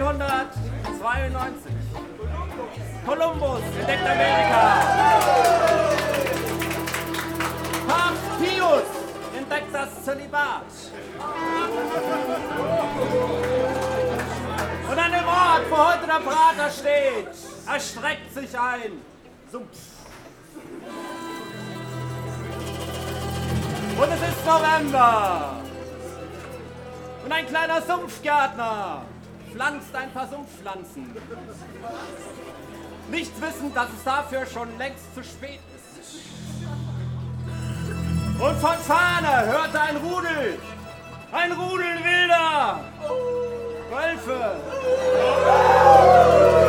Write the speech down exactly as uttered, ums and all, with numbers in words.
achtzehnhundertzweiundneunzig. Kolumbus entdeckt Amerika. Papst Pius entdeckt das Zölibat. Und an dem Ort, wo heute der Prater steht, erstreckt sich ein Sumpf. Und es ist November. Und ein kleiner Sumpfgärtner pflanzt ein paar Sumpfpflanzen. Nicht wissend, dass es dafür schon längst zu spät ist. Und von Fahne hört ein Rudel. Ein Rudel Wilder. Wölfe.